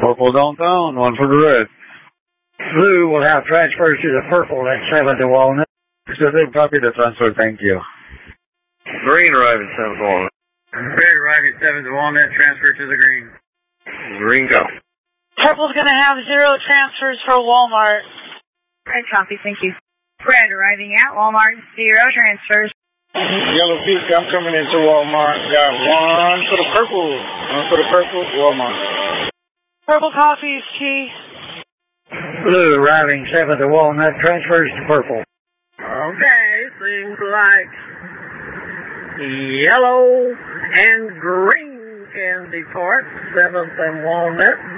Purple downtown, 1 for the red. Blue will have transfers to the purple at 7 to Walnut. Pacific, copy the transfer, thank you. Green arriving 7 to Walnut. Red arriving 7 to Walnut, transfer to the green. Green go. Purple's going to have 0 transfers for Walmart. Red copy, thank you. Red arriving at Walmart, 0 transfers. Yellow Peak, I'm coming into Walmart. Got 1 for the purple. 1 for the purple, Walmart. Purple copies, T. Blue arriving 7 to Walnut, transfers to purple. Okay, seems like yellow and green can depart. 7th and Walnut,